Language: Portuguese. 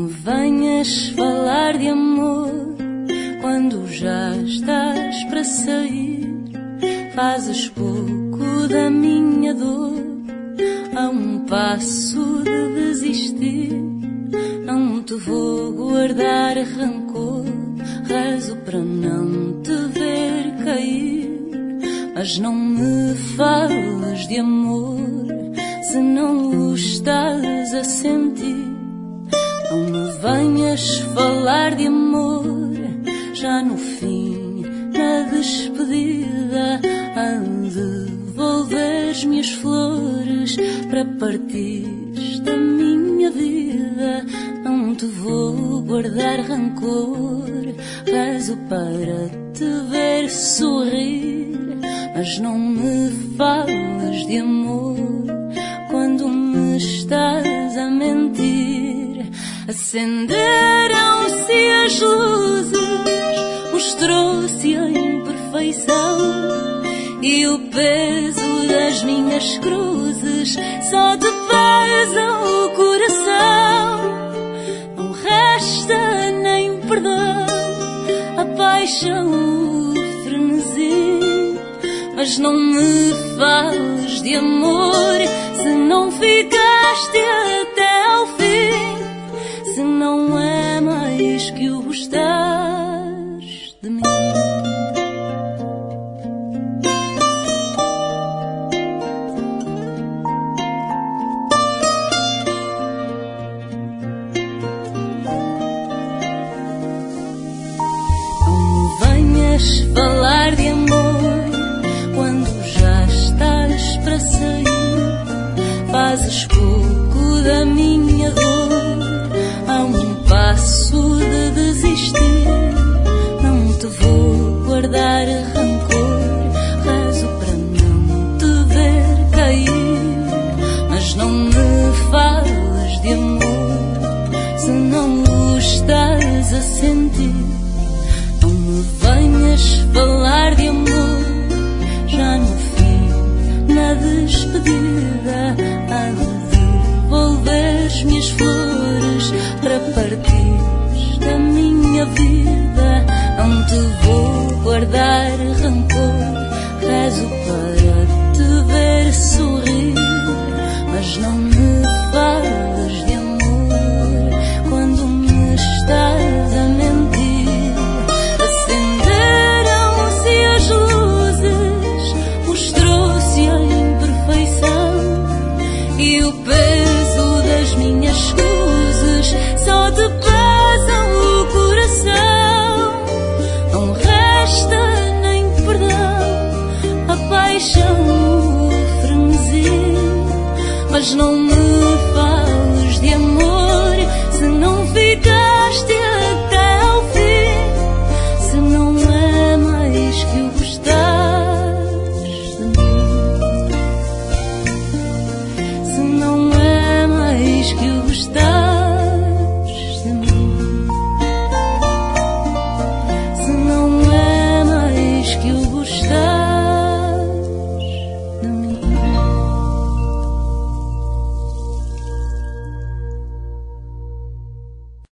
me venhas falar de amor quando já estás para sair. Fazes pouco da minha dor, a um passo de desistir. Não te vou guardar rancor, rezo para não te ver cair. Mas não me fales de amor se não o estás a sentir. Não me venhas falar de amor já no fim, na despedida. A devolveres-me as flores para partires da minha vida. Não te vou guardar rancor, rezo para te ver sorrir. Mas não me falas de amor quando me estás a mentir. Acenderam-se as luzes, mostrou-se a imperfeição, e o peso das minhas cruzes só te pesa o coração. Não resta nem perdão, a paixão, o frenesi. Mas não me fales de amor se não ficaste até ao fim, se não é mais que o gostares de mim. Não me venhas falar de amor quando já estás para sair. Fazes pouco da minha dor, a um passo de desistir. Não te vou guardar rancor, rezo para não te ver cair. Mas não me fales de amor se não o estás a sentir. Não me venhas falar de amor já no fim, na despedida. A devolveres-me as flores para partires da minha vida. Não te vou guardar rancor, rezo para te ver sorrir. Mas não me falas de amor quando me estás a mentir. Acenderam-se as luzes, mostrou-se a imperfeição, e o peso das minhas cruzes só te pesa o coração. Não resta nem perdão, a paixão, o frenesi. Mas não me